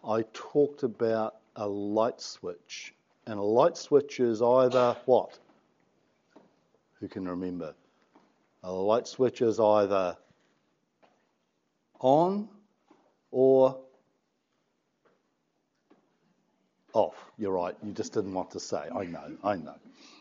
I talked about a light switch. And a light switch is either what? Who can remember? A light switch is either on or off. You're right. You just didn't want to say. I know.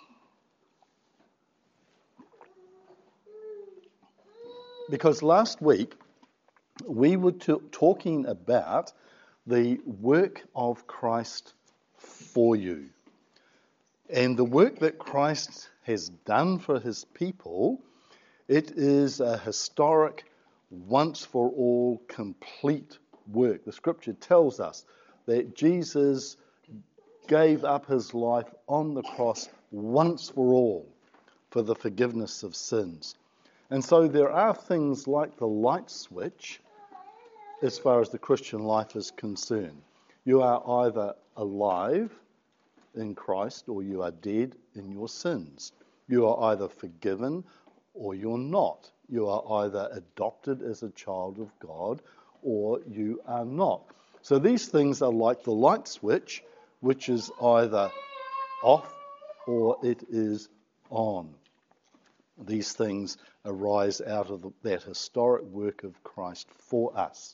Because last week we were talking about the work of Christ for you. And the work that Christ has done for his people, it is a historic, once-for-all, complete work. The scripture tells us that Jesus gave up his life on the cross once for all for the forgiveness of sins. And so there are things like the light switch as far as the Christian life is concerned. You are either alive in Christ or you are dead in your sins. You are either forgiven or you're not. You are either adopted as a child of God or you are not. So these things are like the light switch, which is either off or it is on. These things arise out of that historic work of Christ for us.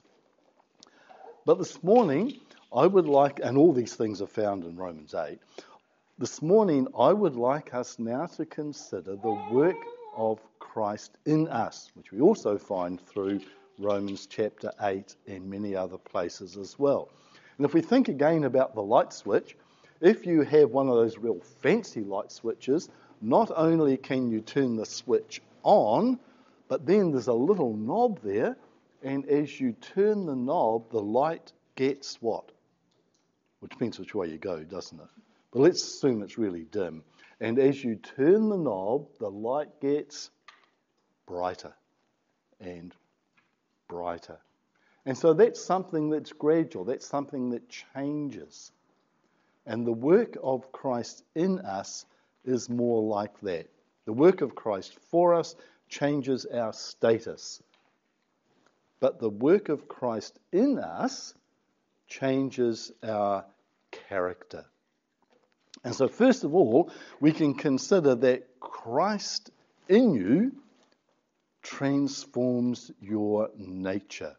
But this morning, I would like, and all these things are found in Romans 8, this morning I would like us now to consider the work of Christ in us, which we also find through Romans chapter 8 and many other places as well. And if we think again about the light switch, if you have one of those real fancy light switches, not only can you turn the switch on, but then there's a little knob there, and as you turn the knob, the light gets what? Well, it depends which way you go, doesn't it? But let's assume it's really dim. And as you turn the knob, the light gets brighter and brighter. And so that's something that's gradual. That's something that changes. And the work of Christ in us is more like that. The work of Christ for us changes our status. But the work of Christ in us changes our character. And so first of all, we can consider that Christ in you transforms your nature.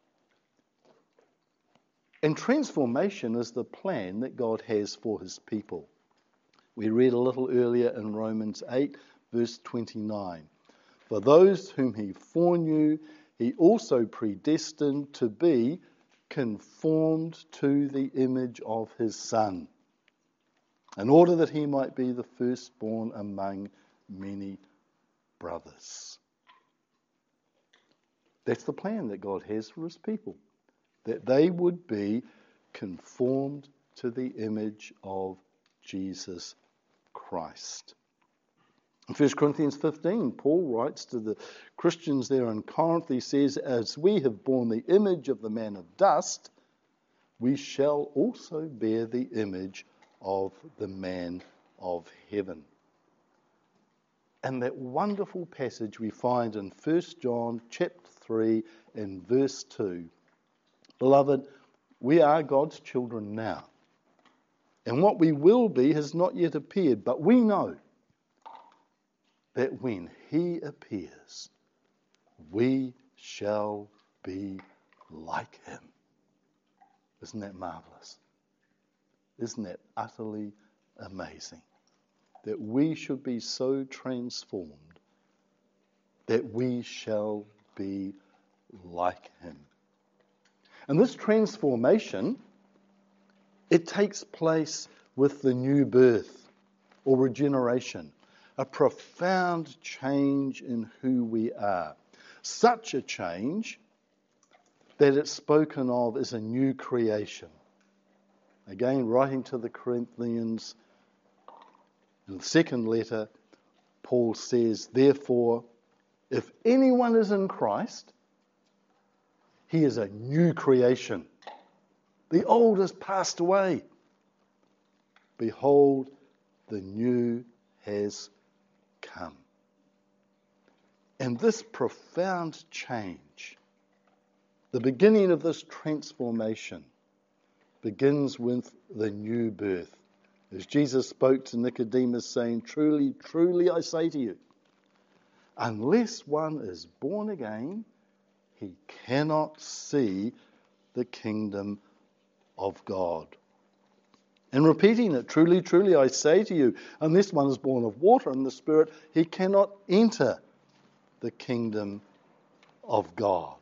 And transformation is the plan that God has for his people. We read a little earlier in Romans 8, verse 29. For those whom he foreknew, he also predestined to be conformed to the image of his Son, in order that he might be the firstborn among many brothers. That's the plan that God has for his people, that they would be conformed to the image of Jesus Christ. In 1 Corinthians 15, Paul writes to the Christians there in Corinth, he says, as we have borne the image of the man of dust, we shall also bear the image of the man of heaven. And that wonderful passage we find in 1 John chapter 3 and verse 2. Beloved, we are God's children now. And what we will be has not yet appeared, but we know that when he appears, we shall be like him. Isn't that marvelous? Isn't that utterly amazing? That we should be so transformed that we shall be like him. And this transformation, it takes place with the new birth or regeneration. A profound change in who we are. Such a change that it's spoken of as a new creation. Again, writing to the Corinthians, in the second letter, Paul says, therefore, if anyone is in Christ, he is a new creation. The old has passed away. Behold, the new has come. And this profound change, the beginning of this transformation, begins with the new birth. As Jesus spoke to Nicodemus, saying, "Truly, truly, I say to you, unless one is born again, he cannot see the kingdom of God." And repeating it, "Truly, truly, I say to you, unless one is born of water and the Spirit, he cannot enter the kingdom of God."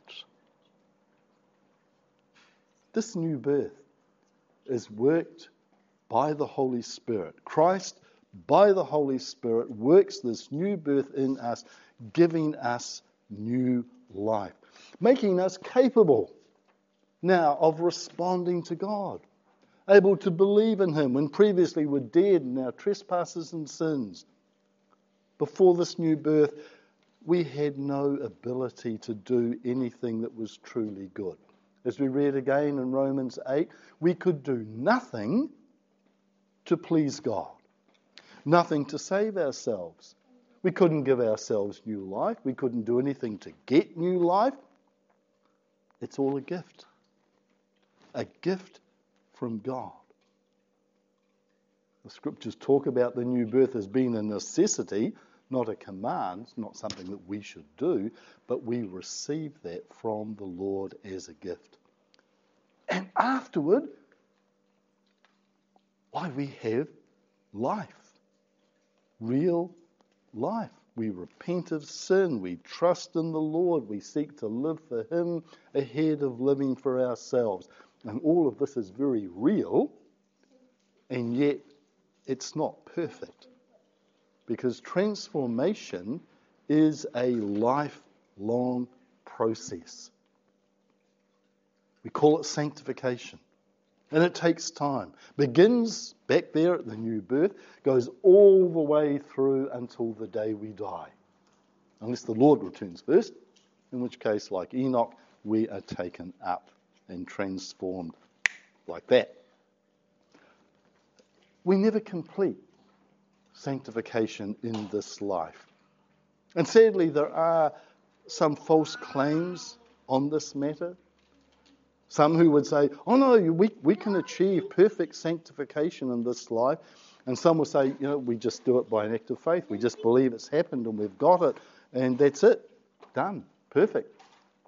This new birth is worked by the Holy Spirit. Christ, by the Holy Spirit, works this new birth in us, giving us new life, making us capable now of responding to God, able to believe in Him when previously we're dead in our trespasses and sins. Before this new birth, we had no ability to do anything that was truly good. As we read again in Romans 8, we could do nothing to please God, nothing to save ourselves. We couldn't give ourselves new life. We couldn't do anything to get new life. It's all a gift from God. The scriptures talk about the new birth as being a necessity, not a command, not something that we should do, but we receive that from the Lord as a gift. And afterward, we have life, real life. We repent of sin, we trust in the Lord, we seek to live for Him ahead of living for ourselves. And all of this is very real, and yet it's not perfect. Because transformation is a lifelong process. We call it sanctification. And it takes time. Begins back there at the new birth, goes all the way through until the day we die. Unless the Lord returns first, in which case, like Enoch, we are taken up and transformed like that. We never complete sanctification in this life. And sadly, there are some false claims on this matter. Some who would say, "Oh no, we can achieve perfect sanctification in this life." And some will say, we just do it by an act of faith. We just believe it's happened and we've got it. And that's it. Done. Perfect.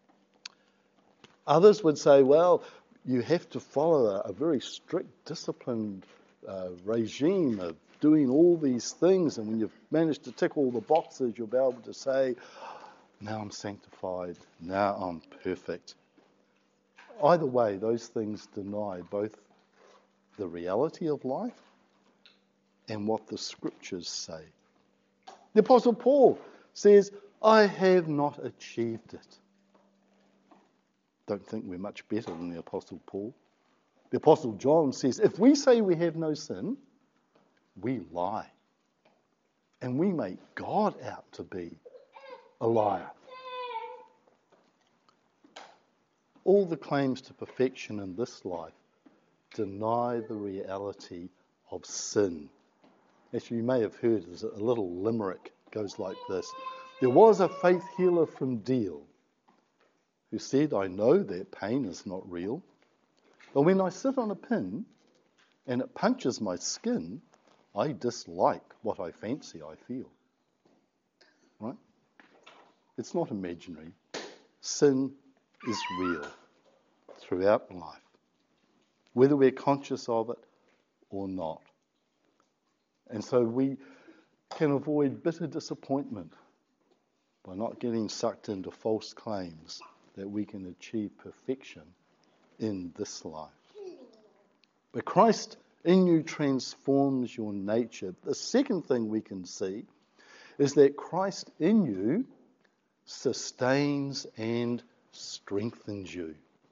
Others would say, well, you have to follow a very strict, disciplined regime of doing all these things. And when you've managed to tick all the boxes, you'll be able to say, now I'm sanctified. Now I'm perfect. Either way, those things deny both the reality of life and what the scriptures say. The Apostle Paul says, I have not achieved it. Don't think we're much better than the Apostle Paul. The Apostle John says, if we say we have no sin, we lie. And we make God out to be a liar. All the claims to perfection in this life deny the reality of sin. As you may have heard, there's a little limerick. It goes like this. There was a faith healer from Deal who said, I know that pain is not real, but when I sit on a pin and it punches my skin, I dislike what I fancy I feel. Right? It's not imaginary. Sin is real throughout life, whether we're conscious of it or not. And so we can avoid bitter disappointment by not getting sucked into false claims that we can achieve perfection in this life. But Christ in you transforms your nature. The second thing we can see is that Christ in you sustains and strengthens you.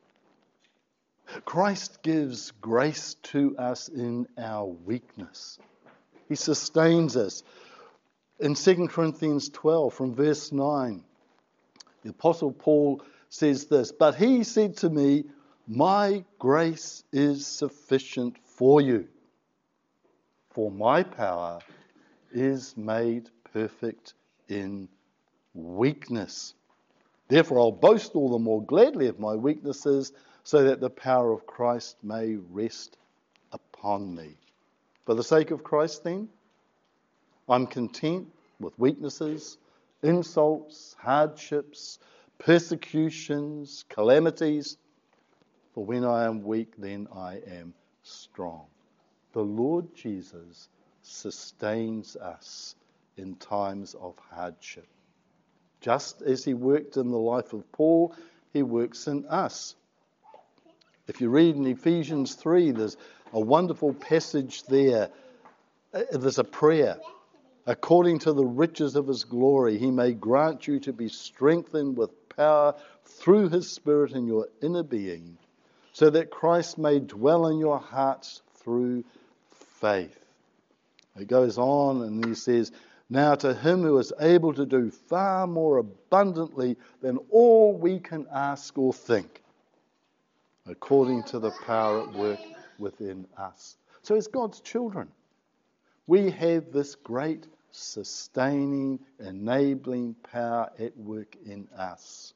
Christ gives grace to us in our weakness. He sustains us. In 2 Corinthians 12, from verse 9, the Apostle Paul says this, but he said to me, my grace is sufficient for you, for my power is made perfect in weakness. Therefore I'll boast all the more gladly of my weaknesses, so that the power of Christ may rest upon me. For the sake of Christ, then, I'm content with weaknesses, insults, hardships, persecutions, calamities. For when I am weak, then I am strong. The Lord Jesus sustains us in times of hardship. Just as he worked in the life of Paul, he works in us. If you read in Ephesians 3, there's a wonderful passage there. There's a prayer. According to the riches of his glory, he may grant you to be strengthened with power through his Spirit in your inner being, so that Christ may dwell in your hearts through faith. It goes on and he says, now to him who is able to do far more abundantly than all we can ask or think, according to the power at work within us. So as God's children, we have this great sustaining, enabling power at work in us.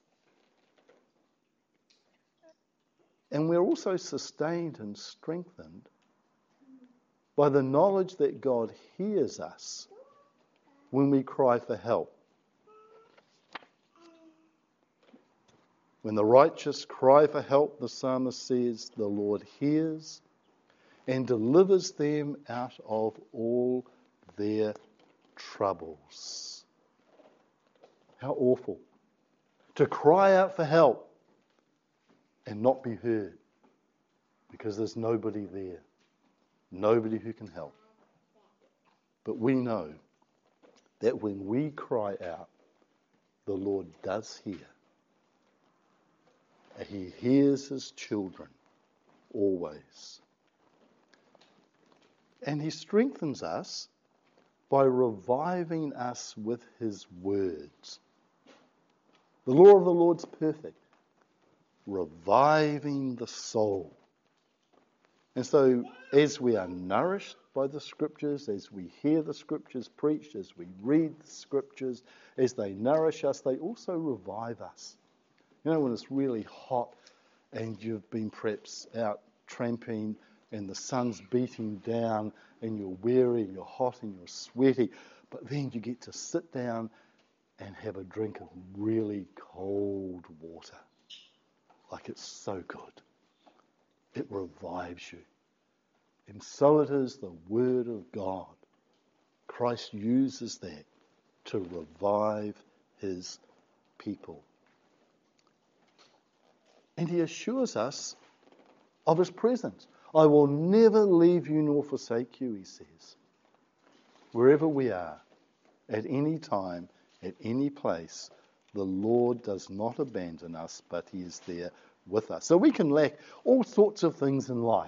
And we're also sustained and strengthened by the knowledge that God hears us when we cry for help. When the righteous cry for help, the psalmist says, the Lord hears and delivers them out of all their troubles. How awful to cry out for help and not be heard because there's nobody there, nobody who can help. But we know that when we cry out, the Lord does hear. And he hears his children always. And he strengthens us by reviving us with his words. The law of the Lord's perfect, reviving the soul. And so as we are nourished by the Scriptures, as we hear the Scriptures preached, as we read the Scriptures, as they nourish us, they also revive us. You know, when it's really hot and you've been perhaps out tramping and the sun's beating down and you're weary and you're hot and you're sweaty, but then you get to sit down and have a drink of really cold water. Like it's so good. It revives you. And so it is the Word of God. Christ uses that to revive his people. And he assures us of his presence. I will never leave you nor forsake you, he says. Wherever we are, at any time, at any place, the Lord does not abandon us, but he is there with us. So we can lack all sorts of things in life,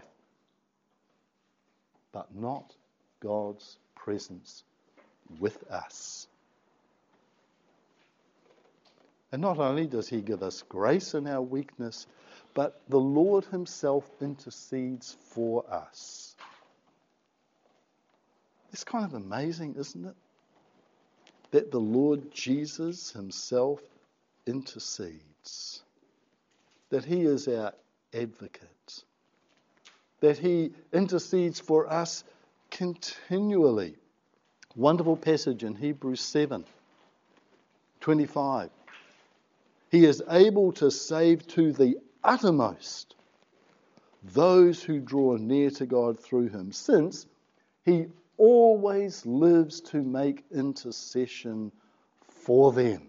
but not God's presence with us. And not only does he give us grace in our weakness, but the Lord himself intercedes for us. It's kind of amazing, isn't it? That the Lord Jesus himself intercedes. That he is our advocate. That he intercedes for us continually. Wonderful passage in Hebrews 7:25. He is able to save to the uttermost those who draw near to God through him, since he always lives to make intercession for them.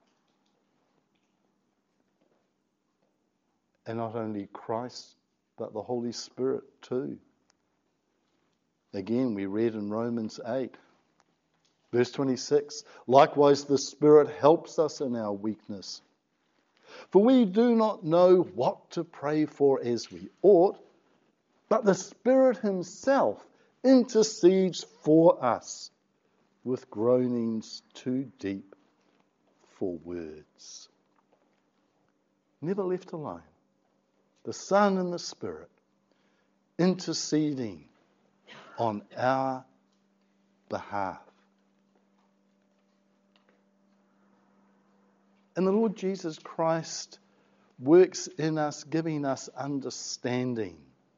And not only Christ, but the Holy Spirit too. Again, we read in Romans 8, verse 26, likewise the Spirit helps us in our weakness. For we do not know what to pray for as we ought, but the Spirit himself intercedes for us with groanings too deep for words. Never left alone. The Son and the Spirit interceding on our behalf. And the Lord Jesus Christ works in us, giving us understanding,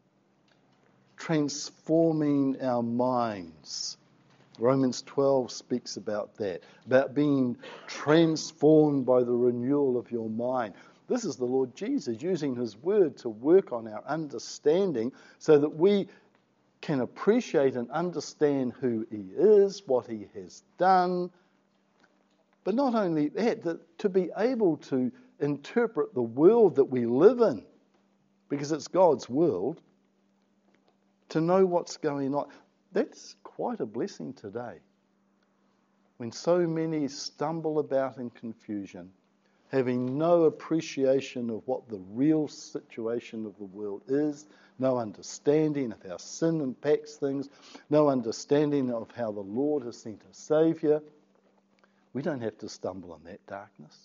transforming our minds. Romans 12 speaks about that, about being transformed by the renewal of your mind. This is the Lord Jesus using his word to work on our understanding so that we can appreciate and understand who he is, what he has done. But not only that, to be able to interpret the world that we live in, because it's God's world, to know what's going on. That's quite a blessing today. When so many stumble about in confusion, having no appreciation of what the real situation of the world is, no understanding of how sin impacts things, no understanding of how the Lord has sent a Saviour. We don't have to stumble in that darkness.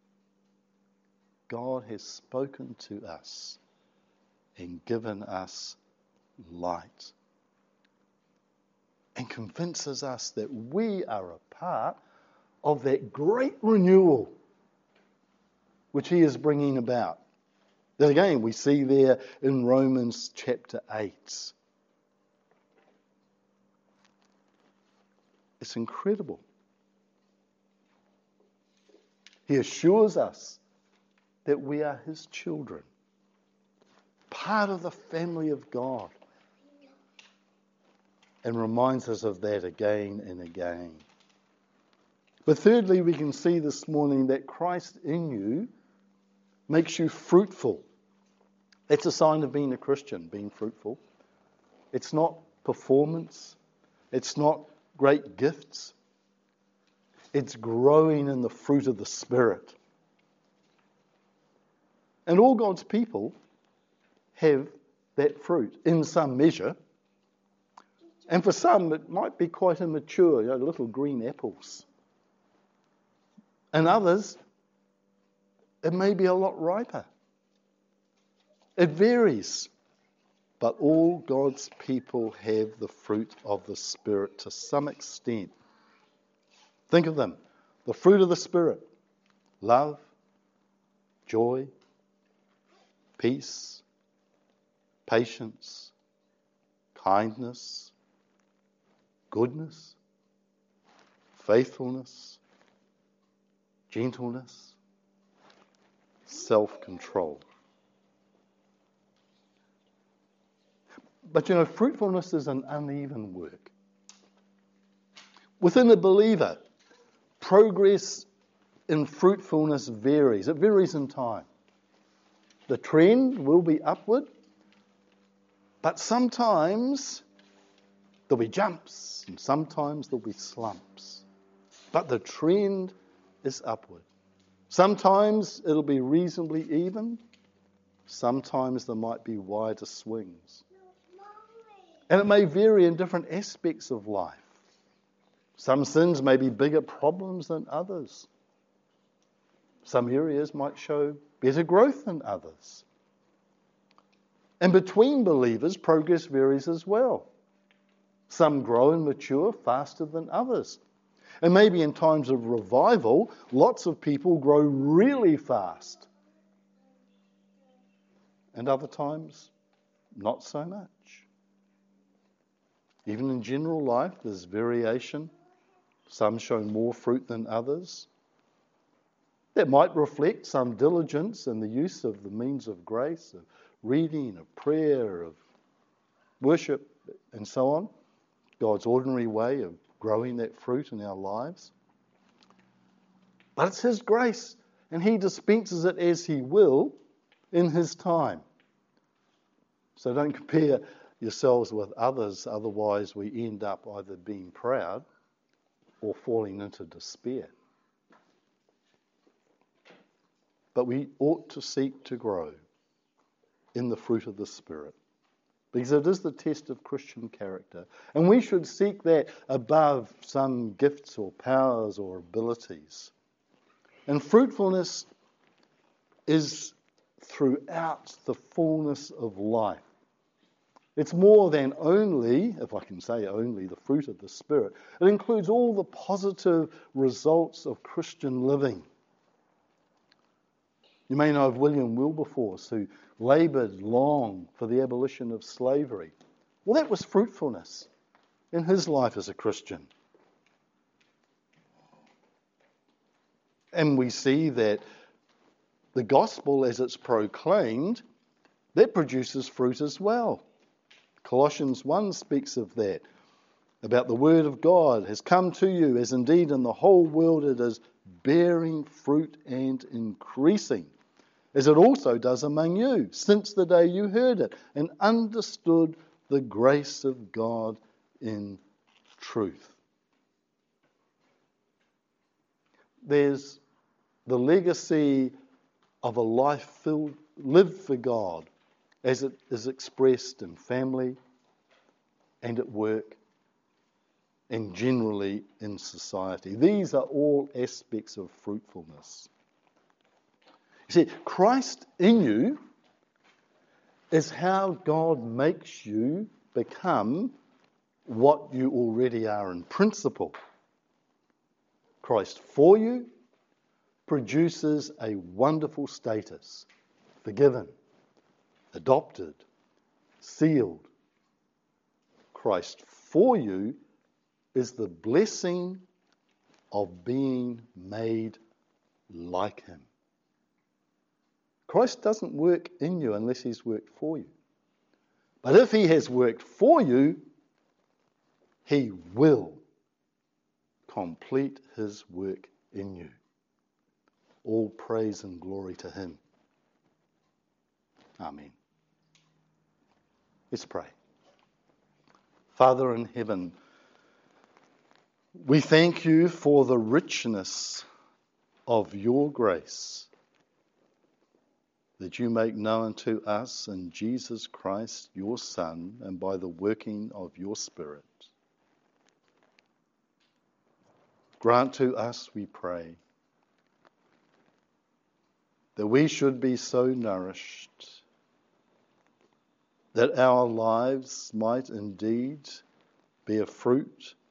God has spoken to us and given us light and convinces us that we are a part of that great renewal which he is bringing about. Then again, we see there in Romans chapter 8. It's incredible. He assures us that we are his children, part of the family of God, and reminds us of that again and again. But thirdly, we can see this morning that Christ in you makes you fruitful. That's a sign of being a Christian, being fruitful. It's not performance. It's not great gifts. It's growing in the fruit of the Spirit. And all God's people have that fruit in some measure. And for some, it might be quite immature, little green apples. And others, it may be a lot riper. It varies. But all God's people have the fruit of the Spirit to some extent. Think of them. The fruit of the Spirit. Love, joy, peace, patience, kindness, goodness, faithfulness, gentleness, self-control. But fruitfulness is an uneven work. Within a believer, progress in fruitfulness varies. It varies in time. The trend will be upward, but sometimes there'll be jumps and sometimes there'll be slumps. But the trend is upward. Sometimes it'll be reasonably even. Sometimes there might be wider swings. And it may vary in different aspects of life. Some sins may be bigger problems than others. Some areas might show better growth than others. And between believers, progress varies as well. Some grow and mature faster than others. And maybe in times of revival, lots of people grow really fast. And other times, not so much. Even in general life, there's variation. Some show more fruit than others. That might reflect some diligence in the use of the means of grace, of reading, of prayer, of worship, and so on. God's ordinary way of growing that fruit in our lives. But it's his grace, and he dispenses it as he will in his time. So don't compare yourselves with others, otherwise we end up either being proud or falling into despair. But we ought to seek to grow in the fruit of the Spirit, because it is the test of Christian character. And we should seek that above some gifts or powers or abilities. And fruitfulness is throughout the fullness of life. It's more than only, if I can say only, the fruit of the Spirit. It includes all the positive results of Christian living. You may know of William Wilberforce, who laboured long for the abolition of slavery. Well, that was fruitfulness in his life as a Christian. And we see that the gospel, as it's proclaimed, that produces fruit as well. Colossians 1 speaks of that, about the word of God has come to you, as indeed in the whole world it is bearing fruit and increasing, as it also does among you, since the day you heard it and understood the grace of God in truth. There's the legacy of a life lived for God, as it is expressed in family and at work and generally in society. These are all aspects of fruitfulness. You see, Christ in you is how God makes you become what you already are in principle. Christ for you produces a wonderful status, forgiven, adopted, sealed. Christ for you is the blessing of being made like him. Christ doesn't work in you unless he's worked for you. But if he has worked for you, he will complete his work in you. All praise and glory to him. Amen. Let's pray. Father in heaven, we thank you for the richness of your grace that you make known to us in Jesus Christ, your Son, and by the working of your Spirit. Grant to us, we pray, that we should be so nourished that our lives might indeed bear fruit